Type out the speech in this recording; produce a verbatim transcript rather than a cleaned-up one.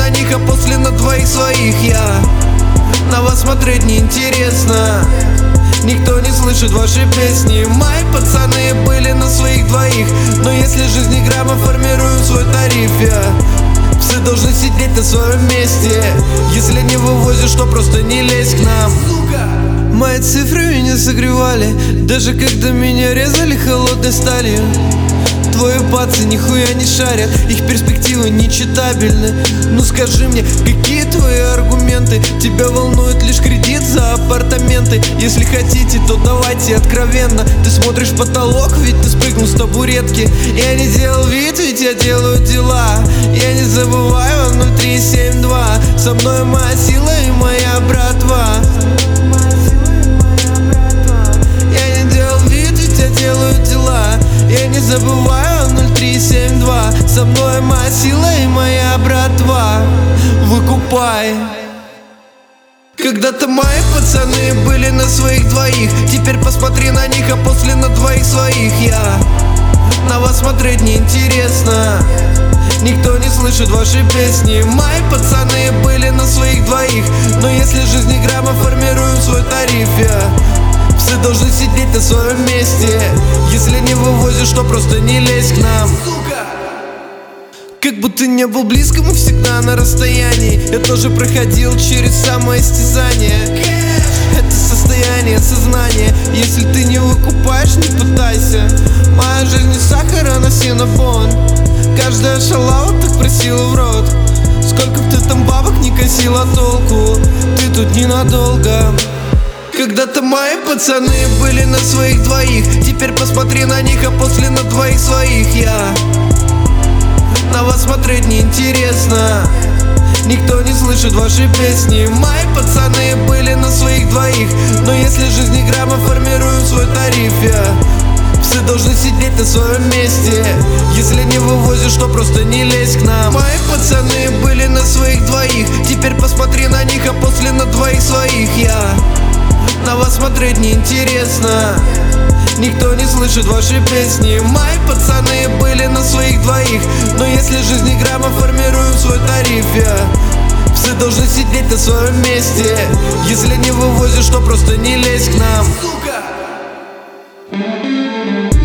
на них, а после на двоих своих. Я на вас смотреть неинтересно, никто не слышит ваши песни. Мои пацаны были на своих двоих, но если жизнь не грамма, формируем свой тариф. Я все должны сидеть на своем месте, если не вывозишь, то просто не лезь к нам. Мои цифры меня согревали, даже когда меня резали холодной сталью. Твои пацы нихуя не шарят, их перспективы нечитабельны. Ну скажи мне, какие твои аргументы? Тебя волнует лишь кредит за апартаменты. Если хотите, то давайте откровенно. Ты смотришь в потолок, ведь ты спрыгнул с табуретки. Я не делал вид, ведь я делаю дела. Я не забываю ноль три семь два. Со мной моя сила и моя братва. Я не делал вид, ведь я делаю дела. Я не забываю ноль три семь два. Со мной моя сила и моя братва. Выкупай. Когда-то мои пацаны были на своих двоих, теперь посмотри на них, а после на двоих своих. Я на вас смотреть неинтересно, никто не слышит ваши песни. Мои пацаны были на своих двоих, но если жизнь не грамма, формируем свой тариф. Я все должны сидеть на своем месте, если не вывозишь, то просто не лезь к нам. Как будто не был близко, мы всегда на расстоянии. Я тоже проходил через самоистязание. Это состояние сознания. Если ты не выкупаешь, не пытайся. Моя жизнь не сахар, она синабон. Каждая шалава так просила в рот. Сколько б ты там бабок не косила, толку ты тут ненадолго. Когда-то мои пацаны были на своих двоих, теперь посмотри на них, а после на двоих своих. Я на вас смотреть неинтересно, никто не слышит ваши песни. Мои пацаны были на своих двоих, но если жизнь не грамма, формируем свой тариф. Я все должны сидеть на своем месте, если не вывозишь, то просто не лезь к нам. Мои пацаны были на своих двоих, теперь посмотри на них, а после на двоих своих. Я на вас смотреть неинтересно, никто не слышит ваши песни. Мои пацаны были на своих двоих, но если жизнь не грамма, формируем свой тариф. Я все должны сидеть на своем месте, если не вывозишь, то просто не лезь к нам.